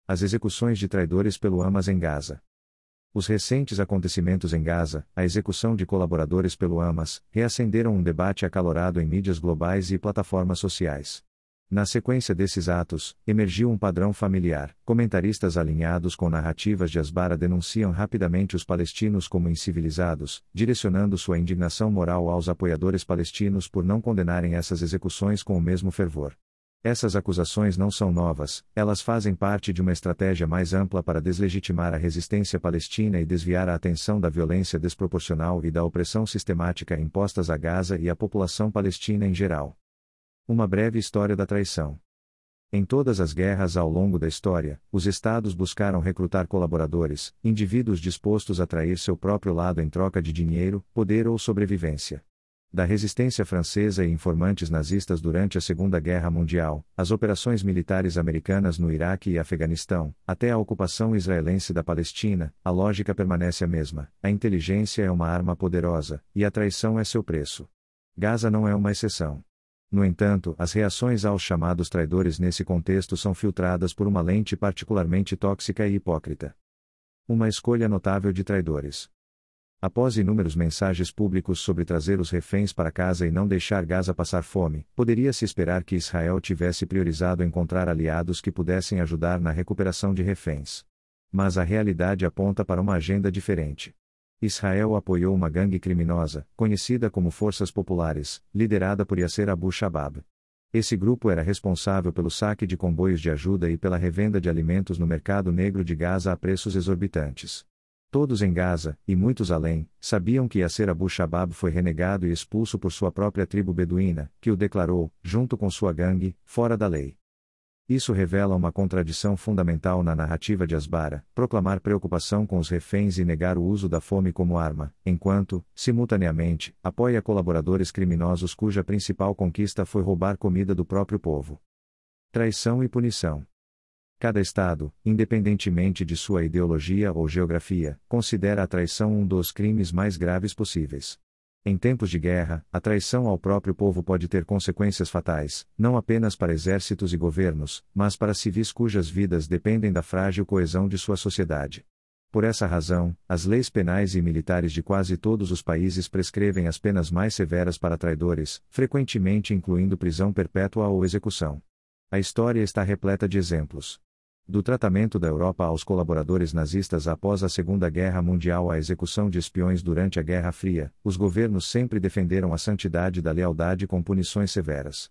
As execuções de traidores pelo Hamas em Gaza. Os recentes acontecimentos em Gaza, a execução de colaboradores pelo Hamas, reacenderam um debate acalorado em mídias globais e plataformas sociais. Na sequência desses atos, emergiu um padrão familiar. Comentaristas alinhados com narrativas de Asbara denunciam rapidamente os palestinos como incivilizados, direcionando sua indignação moral aos apoiadores palestinos por não condenarem essas execuções com o mesmo fervor. Essas acusações não são novas, elas fazem parte de uma estratégia mais ampla para deslegitimar a resistência palestina e desviar a atenção da violência desproporcional e da opressão sistemática impostas a Gaza e à população palestina em geral. Uma breve história da traição. Em todas as guerras ao longo da história, os estados buscaram recrutar colaboradores, indivíduos dispostos a trair seu próprio lado em troca de dinheiro, poder ou sobrevivência. Da resistência francesa e informantes nazistas durante a Segunda Guerra Mundial, as operações militares americanas no Iraque e Afeganistão, até a ocupação israelense da Palestina, a lógica permanece a mesma: a inteligência é uma arma poderosa, e a traição é seu preço. Gaza não é uma exceção. No entanto, as reações aos chamados traidores nesse contexto são filtradas por uma lente particularmente tóxica e hipócrita. Uma escolha notável de traidores. Após inúmeros mensagens públicos sobre trazer os reféns para casa e não deixar Gaza passar fome, poderia-se esperar que Israel tivesse priorizado encontrar aliados que pudessem ajudar na recuperação de reféns. Mas a realidade aponta para uma agenda diferente. Israel apoiou uma gangue criminosa, conhecida como Forças Populares, liderada por Yasser Abu Shabab. Esse grupo era responsável pelo saque de comboios de ajuda e pela revenda de alimentos no mercado negro de Gaza a preços exorbitantes. Todos em Gaza, e muitos além, sabiam que Yasser Abu Shabab foi renegado e expulso por sua própria tribo beduína, que o declarou, junto com sua gangue, fora da lei. Isso revela uma contradição fundamental na narrativa de Asbara: proclamar preocupação com os reféns e negar o uso da fome como arma, enquanto, simultaneamente, apoia colaboradores criminosos cuja principal conquista foi roubar comida do próprio povo. Traição e punição. Cada Estado, independentemente de sua ideologia ou geografia, considera a traição um dos crimes mais graves possíveis. Em tempos de guerra, a traição ao próprio povo pode ter consequências fatais, não apenas para exércitos e governos, mas para civis cujas vidas dependem da frágil coesão de sua sociedade. Por essa razão, as leis penais e militares de quase todos os países prescrevem as penas mais severas para traidores, frequentemente incluindo prisão perpétua ou execução. A história está repleta de exemplos. Do tratamento da Europa aos colaboradores nazistas após a Segunda Guerra Mundial à execução de espiões durante a Guerra Fria, os governos sempre defenderam a santidade da lealdade com punições severas.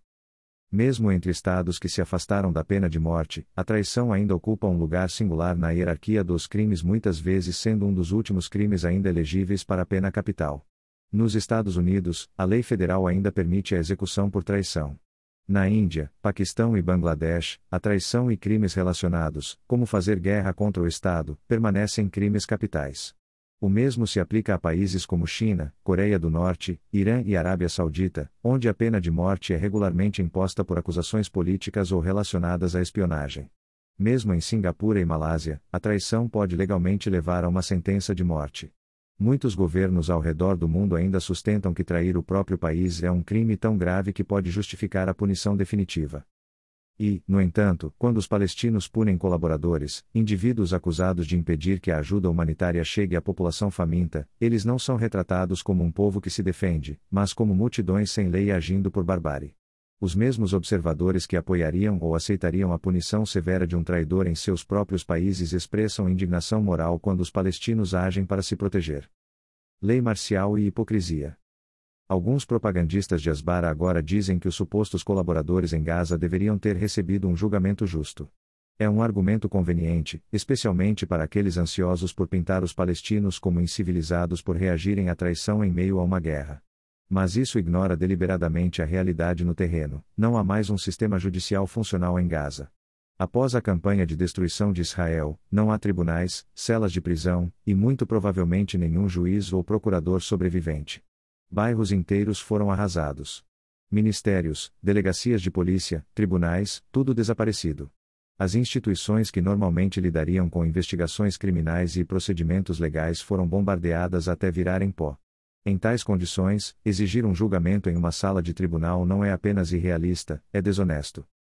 Mesmo entre estados que se afastaram da pena de morte, a traição ainda ocupa um lugar singular na hierarquia dos crimes, muitas vezes sendo um dos últimos crimes ainda elegíveis para a pena capital. Nos Estados Unidos, a lei federal ainda permite a execução por traição. Na Índia, Paquistão e Bangladesh, a traição e crimes relacionados, como fazer guerra contra o Estado, permanecem crimes capitais. O mesmo se aplica a países como China, Coreia do Norte, Irã e Arábia Saudita, onde a pena de morte é regularmente imposta por acusações políticas ou relacionadas à espionagem. Mesmo em Singapura e Malásia, a traição pode legalmente levar a uma sentença de morte. Muitos governos ao redor do mundo ainda sustentam que trair o próprio país é um crime tão grave que pode justificar a punição definitiva. E, no entanto, quando os palestinos punem colaboradores, indivíduos acusados de impedir que a ajuda humanitária chegue à população faminta, eles não são retratados como um povo que se defende, mas como multidões sem lei agindo por barbárie. Os mesmos observadores que apoiariam ou aceitariam a punição severa de um traidor em seus próprios países expressam indignação moral quando os palestinos agem para se proteger. Lei marcial e hipocrisia. Alguns propagandistas de Asbara agora dizem que os supostos colaboradores em Gaza deveriam ter recebido um julgamento justo. É um argumento conveniente, especialmente para aqueles ansiosos por pintar os palestinos como incivilizados por reagirem à traição em meio a uma guerra. Mas isso ignora deliberadamente a realidade no terreno: não há mais um sistema judicial funcional em Gaza. Após a campanha de destruição de Israel, não há tribunais, celas de prisão, e muito provavelmente nenhum juiz ou procurador sobrevivente. Bairros inteiros foram arrasados. Ministérios, delegacias de polícia, tribunais, tudo desaparecido. As instituições que normalmente lidariam com investigações criminais e procedimentos legais foram bombardeadas até virarem pó. Em tais condições, exigir um julgamento em uma sala de tribunal não é apenas irrealista, é desonesto.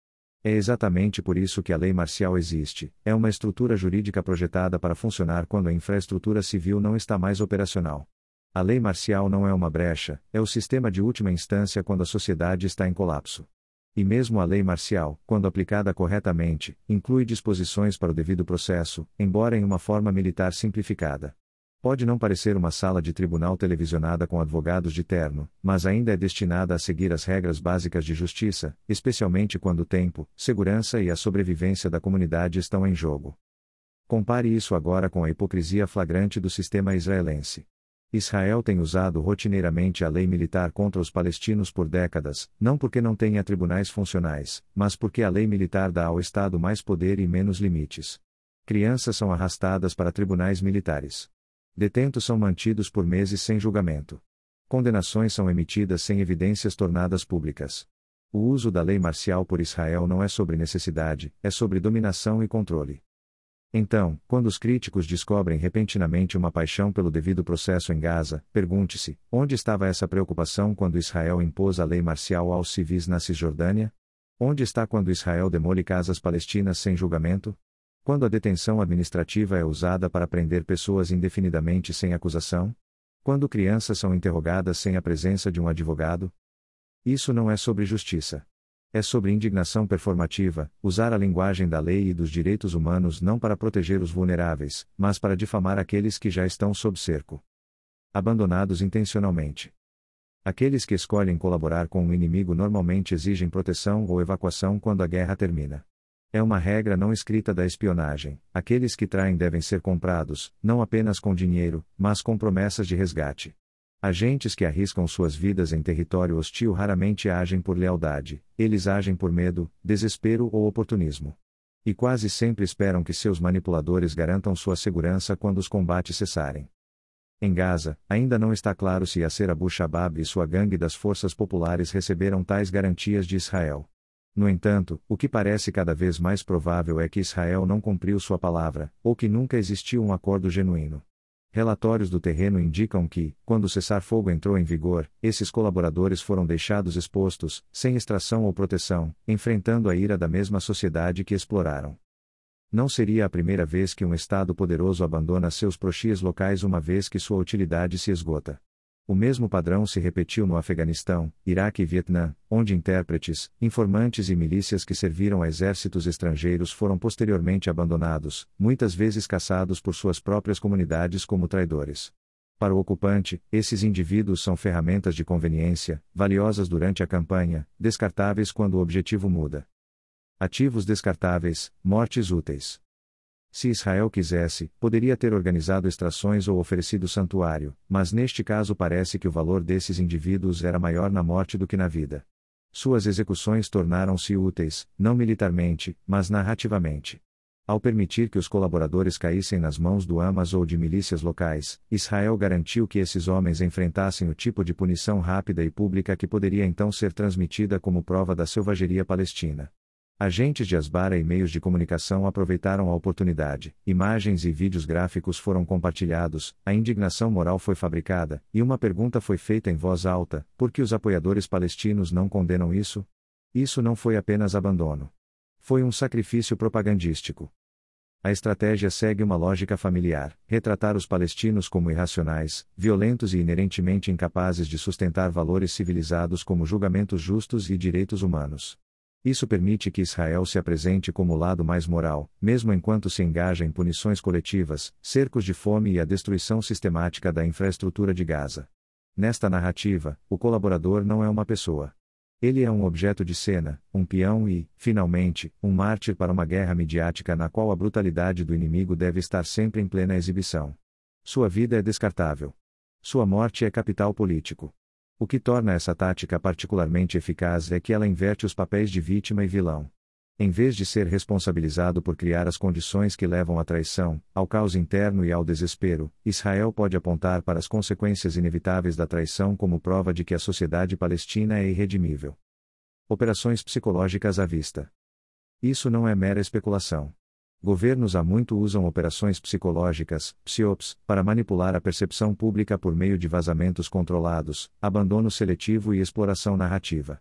É exatamente por isso que a lei marcial existe, é uma estrutura jurídica projetada para funcionar quando a infraestrutura civil não está mais operacional. A lei marcial não é uma brecha, é o sistema de última instância quando a sociedade está em colapso. E mesmo a lei marcial, quando aplicada corretamente, inclui disposições para o devido processo, embora em uma forma militar simplificada. Pode não parecer uma sala de tribunal televisionada com advogados de terno, mas ainda é destinada a seguir as regras básicas de justiça, especialmente quando o tempo, segurança e a sobrevivência da comunidade estão em jogo. Compare isso agora com a hipocrisia flagrante do sistema israelense. Israel tem usado rotineiramente a lei militar contra os palestinos por décadas, não porque não tenha tribunais funcionais, mas porque a lei militar dá ao Estado mais poder e menos limites. Crianças são arrastadas para tribunais militares. Detentos são mantidos por meses sem julgamento. Condenações são emitidas sem evidências tornadas públicas. O uso da lei marcial por Israel não é sobre necessidade, é sobre dominação e controle. Então, quando os críticos descobrem repentinamente uma paixão pelo devido processo em Gaza, pergunte-se: onde estava essa preocupação quando Israel impôs a lei marcial aos civis na Cisjordânia? Onde está quando Israel demole casas palestinas sem julgamento? Quando a detenção administrativa é usada para prender pessoas indefinidamente sem acusação? Quando crianças são interrogadas sem a presença de um advogado? Isso não é sobre justiça. É sobre indignação performativa, usar a linguagem da lei e dos direitos humanos não para proteger os vulneráveis, mas para difamar aqueles que já estão sob cerco. Abandonados intencionalmente. Aqueles que escolhem colaborar com um inimigo normalmente exigem proteção ou evacuação quando a guerra termina. É uma regra não escrita da espionagem: aqueles que traem devem ser comprados, não apenas com dinheiro, mas com promessas de resgate. Agentes que arriscam suas vidas em território hostil raramente agem por lealdade, eles agem por medo, desespero ou oportunismo. E quase sempre esperam que seus manipuladores garantam sua segurança quando os combates cessarem. Em Gaza, ainda não está claro se Yasser Abu Shabab e sua gangue das forças populares receberam tais garantias de Israel. No entanto, o que parece cada vez mais provável é que Israel não cumpriu sua palavra, ou que nunca existiu um acordo genuíno. Relatórios do terreno indicam que, quando o cessar-fogo entrou em vigor, esses colaboradores foram deixados expostos, sem extração ou proteção, enfrentando a ira da mesma sociedade que exploraram. Não seria a primeira vez que um Estado poderoso abandona seus proxies locais uma vez que sua utilidade se esgota. O mesmo padrão se repetiu no Afeganistão, Iraque e Vietnã, onde intérpretes, informantes e milícias que serviram a exércitos estrangeiros foram posteriormente abandonados, muitas vezes caçados por suas próprias comunidades como traidores. Para o ocupante, esses indivíduos são ferramentas de conveniência, valiosas durante a campanha, descartáveis quando o objetivo muda. Ativos descartáveis, mortes úteis. Se Israel quisesse, poderia ter organizado extrações ou oferecido santuário, mas neste caso parece que o valor desses indivíduos era maior na morte do que na vida. Suas execuções tornaram-se úteis, não militarmente, mas narrativamente. Ao permitir que os colaboradores caíssem nas mãos do Hamas ou de milícias locais, Israel garantiu que esses homens enfrentassem o tipo de punição rápida e pública que poderia então ser transmitida como prova da selvageria palestina. Agentes de Asbara e meios de comunicação aproveitaram a oportunidade, imagens e vídeos gráficos foram compartilhados, a indignação moral foi fabricada, e uma pergunta foi feita em voz alta: por que os apoiadores palestinos não condenam isso? Isso não foi apenas abandono. Foi um sacrifício propagandístico. A estratégia segue uma lógica familiar: retratar os palestinos como irracionais, violentos e inerentemente incapazes de sustentar valores civilizados como julgamentos justos e direitos humanos. Isso permite que Israel se apresente como o lado mais moral, mesmo enquanto se engaja em punições coletivas, cercos de fome e a destruição sistemática da infraestrutura de Gaza. Nesta narrativa, o colaborador não é uma pessoa. Ele é um objeto de cena, um peão e, finalmente, um mártir para uma guerra midiática na qual a brutalidade do inimigo deve estar sempre em plena exibição. Sua vida é descartável. Sua morte é capital político. O que torna essa tática particularmente eficaz é que ela inverte os papéis de vítima e vilão. Em vez de ser responsabilizado por criar as condições que levam à traição, ao caos interno e ao desespero, Israel pode apontar para as consequências inevitáveis da traição como prova de que a sociedade palestina é irredimível. Operações psicológicas à vista. Isso não é mera especulação. Governos há muito usam operações psicológicas, PSYOPs, para manipular a percepção pública por meio de vazamentos controlados, abandono seletivo e exploração narrativa.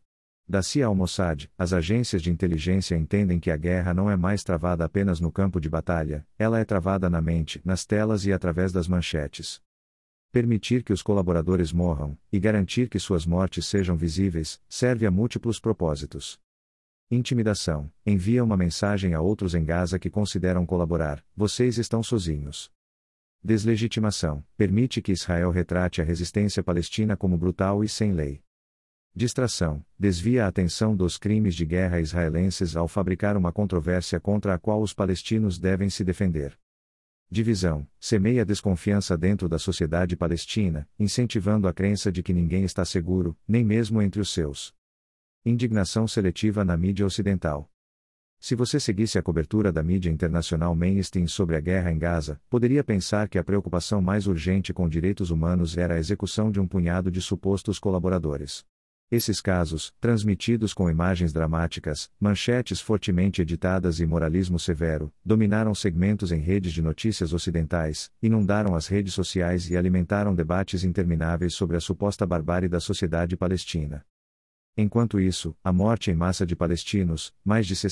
Da CIA ao Mossad, as agências de inteligência entendem que a guerra não é mais travada apenas no campo de batalha, ela é travada na mente, nas telas e através das manchetes. Permitir que os colaboradores morram, e garantir que suas mortes sejam visíveis, serve a múltiplos propósitos. Intimidação: envia uma mensagem a outros em Gaza que consideram colaborar, vocês estão sozinhos. Deslegitimação: permite que Israel retrate a resistência palestina como brutal e sem lei. Distração: desvia a atenção dos crimes de guerra israelenses ao fabricar uma controvérsia contra a qual os palestinos devem se defender. Divisão: semeia desconfiança dentro da sociedade palestina, incentivando a crença de que ninguém está seguro, nem mesmo entre os seus. Indignação seletiva na mídia ocidental. Se você seguisse a cobertura da mídia internacional mainstream sobre a guerra em Gaza, poderia pensar que a preocupação mais urgente com direitos humanos era a execução de um punhado de supostos colaboradores. Esses casos, transmitidos com imagens dramáticas, manchetes fortemente editadas e moralismo severo, dominaram segmentos em redes de notícias ocidentais, inundaram as redes sociais e alimentaram debates intermináveis sobre a suposta barbárie da sociedade palestina. Enquanto isso, a morte em massa de palestinos, mais de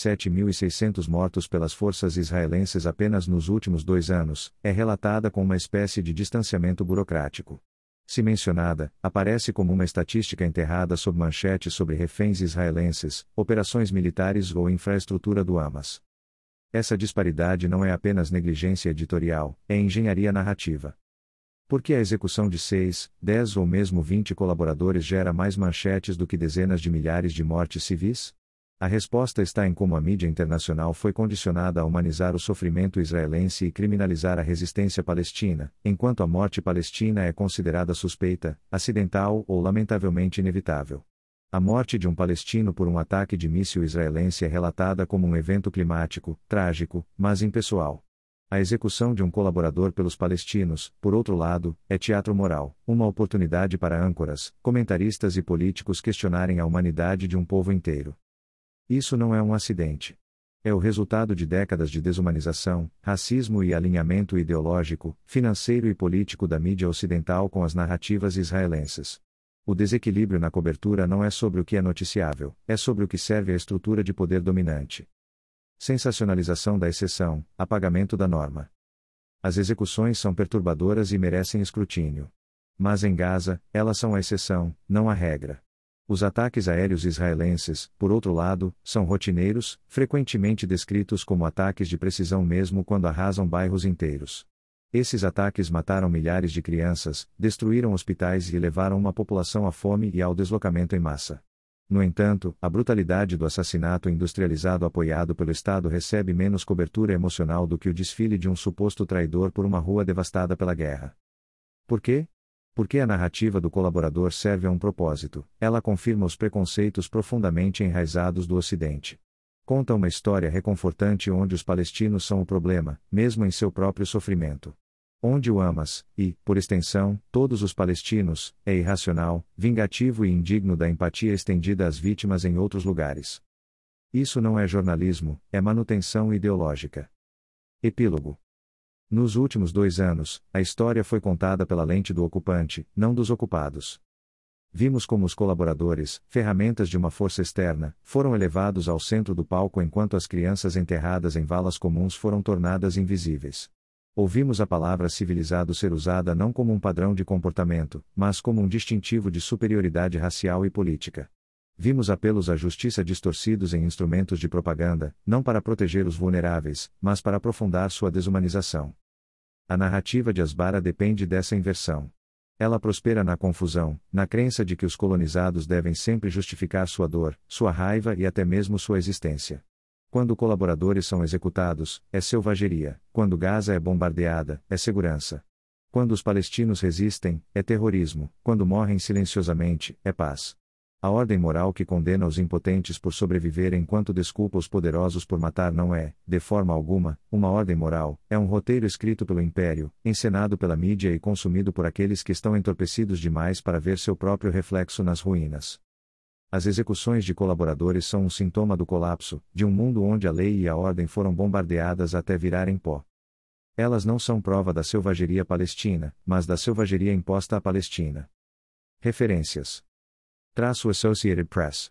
67.600 mortos pelas forças israelenses apenas nos últimos 2 anos, é relatada com uma espécie de distanciamento burocrático. Se mencionada, aparece como uma estatística enterrada sob manchetes sobre reféns israelenses, operações militares ou infraestrutura do Hamas. Essa disparidade não é apenas negligência editorial, é engenharia narrativa. Por que a execução de 6, 10 ou mesmo 20 colaboradores gera mais manchetes do que dezenas de milhares de mortes civis? A resposta está em como a mídia internacional foi condicionada a humanizar o sofrimento israelense e criminalizar a resistência palestina, enquanto a morte palestina é considerada suspeita, acidental ou lamentavelmente inevitável. A morte de um palestino por um ataque de míssil israelense é relatada como um evento climático, trágico, mas impessoal. A execução de um colaborador pelos palestinos, por outro lado, é teatro moral, uma oportunidade para âncoras, comentaristas e políticos questionarem a humanidade de um povo inteiro. Isso não é um acidente. É o resultado de décadas de desumanização, racismo e alinhamento ideológico, financeiro e político da mídia ocidental com as narrativas israelenses. O desequilíbrio na cobertura não é sobre o que é noticiável, é sobre o que serve à estrutura de poder dominante. Sensacionalização da exceção, apagamento da norma. As execuções são perturbadoras e merecem escrutínio. Mas em Gaza, elas são a exceção, não a regra. Os ataques aéreos israelenses, por outro lado, são rotineiros, frequentemente descritos como ataques de precisão mesmo quando arrasam bairros inteiros. Esses ataques mataram milhares de crianças, destruíram hospitais e levaram uma população à fome e ao deslocamento em massa. No entanto, a brutalidade do assassinato industrializado apoiado pelo Estado recebe menos cobertura emocional do que o desfile de um suposto traidor por uma rua devastada pela guerra. Por quê? Porque a narrativa do colaborador serve a um propósito, ela confirma os preconceitos profundamente enraizados do Ocidente. Conta uma história reconfortante onde os palestinos são o problema, mesmo em seu próprio sofrimento. Onde o Hamas, e, por extensão, todos os palestinos, é irracional, vingativo e indigno da empatia estendida às vítimas em outros lugares. Isso não é jornalismo, é manutenção ideológica. Epílogo. Nos últimos 2 anos, a história foi contada pela lente do ocupante, não dos ocupados. Vimos como os colaboradores, ferramentas de uma força externa, foram elevados ao centro do palco enquanto as crianças enterradas em valas comuns foram tornadas invisíveis. Ouvimos a palavra civilizado ser usada não como um padrão de comportamento, mas como um distintivo de superioridade racial e política. Vimos apelos à justiça distorcidos em instrumentos de propaganda, não para proteger os vulneráveis, mas para aprofundar sua desumanização. A narrativa de Asbara depende dessa inversão. Ela prospera na confusão, na crença de que os colonizados devem sempre justificar sua dor, sua raiva e até mesmo sua existência. Quando colaboradores são executados, é selvageria; quando Gaza é bombardeada, é segurança. Quando os palestinos resistem, é terrorismo; quando morrem silenciosamente, é paz. A ordem moral que condena os impotentes por sobreviver enquanto desculpa os poderosos por matar não é, de forma alguma, uma ordem moral, é um roteiro escrito pelo império, encenado pela mídia e consumido por aqueles que estão entorpecidos demais para ver seu próprio reflexo nas ruínas. As execuções de colaboradores são um sintoma do colapso, de um mundo onde a lei e a ordem foram bombardeadas até virarem pó. Elas não são prova da selvageria palestina, mas da selvageria imposta à Palestina. Referências. Associated Press.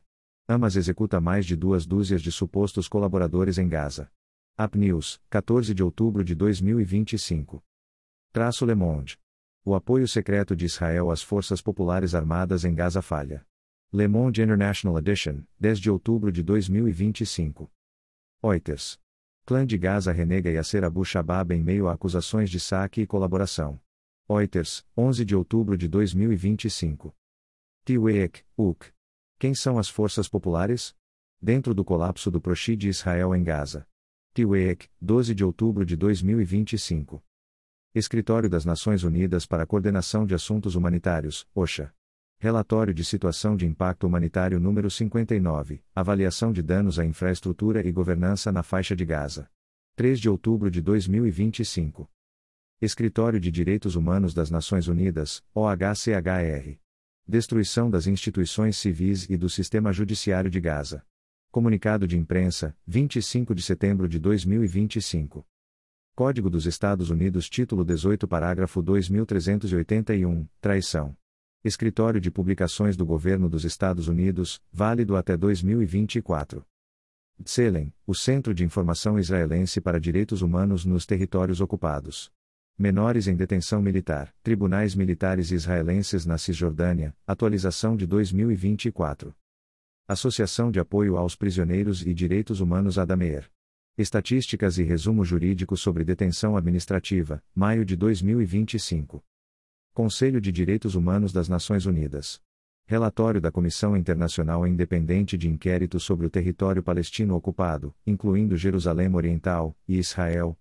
Hamas executa mais de 2 dúzias de supostos colaboradores em Gaza. AP News, 14 de outubro de 2025. Le Monde. O apoio secreto de Israel às forças populares armadas em Gaza falha. Le Monde International Edition, 10 de outubro de 2025. Reuters. Clã de Gaza renega Yasser Abu Shabab em meio a acusações de saque e colaboração. Reuters, 11 de outubro de 2025. Tiwek, UK. Quem são as forças populares? Dentro do colapso do Proxy de Israel em Gaza. Tiwek, 12 de outubro de 2025. Escritório das Nações Unidas para a Coordenação de Assuntos Humanitários, OCHA. Relatório de Situação de Impacto Humanitário número 59, Avaliação de danos à infraestrutura e governança na faixa de Gaza. 3 de outubro de 2025. Escritório de Direitos Humanos das Nações Unidas, OHCHR. Destruição das instituições civis e do sistema judiciário de Gaza. Comunicado de imprensa, 25 de setembro de 2025. Código dos Estados Unidos Título 18 Parágrafo 2381, Traição. Escritório de Publicações do Governo dos Estados Unidos, válido até 2024. Tselem, o Centro de Informação Israelense para Direitos Humanos nos Territórios Ocupados. Menores em Detenção Militar, Tribunais Militares Israelenses na Cisjordânia, atualização de 2024. Associação de Apoio aos Prisioneiros e Direitos Humanos Adameer. Estatísticas e resumo jurídico sobre detenção administrativa, maio de 2025. Conselho de Direitos Humanos das Nações Unidas. Relatório da Comissão Internacional Independente de Inquérito sobre o Território Palestino Ocupado, incluindo Jerusalém Oriental, e Israel,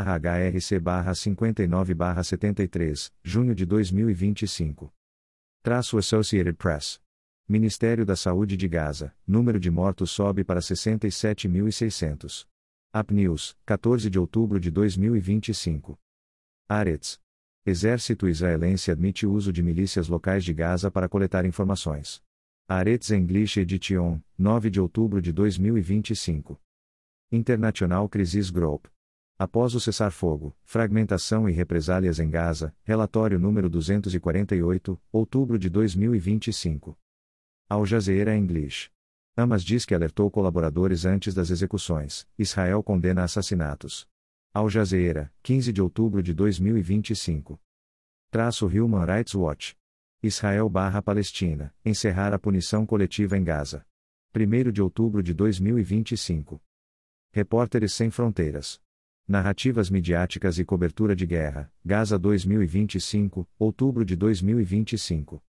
/HRC/59/73, junho de 2025. Associated Press. Ministério da Saúde de Gaza, número de mortos sobe para 67.600. AP News, 14 de outubro de 2025. Haaretz. Exército israelense admite uso de milícias locais de Gaza para coletar informações. Haaretz English Edition, 9 de outubro de 2025. International Crisis Group. Após o cessar-fogo, fragmentação e represálias em Gaza, relatório número 248, outubro de 2025. Al Jazeera English. Hamas diz que alertou colaboradores antes das execuções. Israel condena assassinatos. Al Jazeera, 15 de outubro de 2025. Human Rights Watch. Israel/Palestina, encerrar a punição coletiva em Gaza. 1º de outubro de 2025. Repórteres Sem Fronteiras. Narrativas midiáticas e cobertura de guerra, Gaza 2025, outubro de 2025.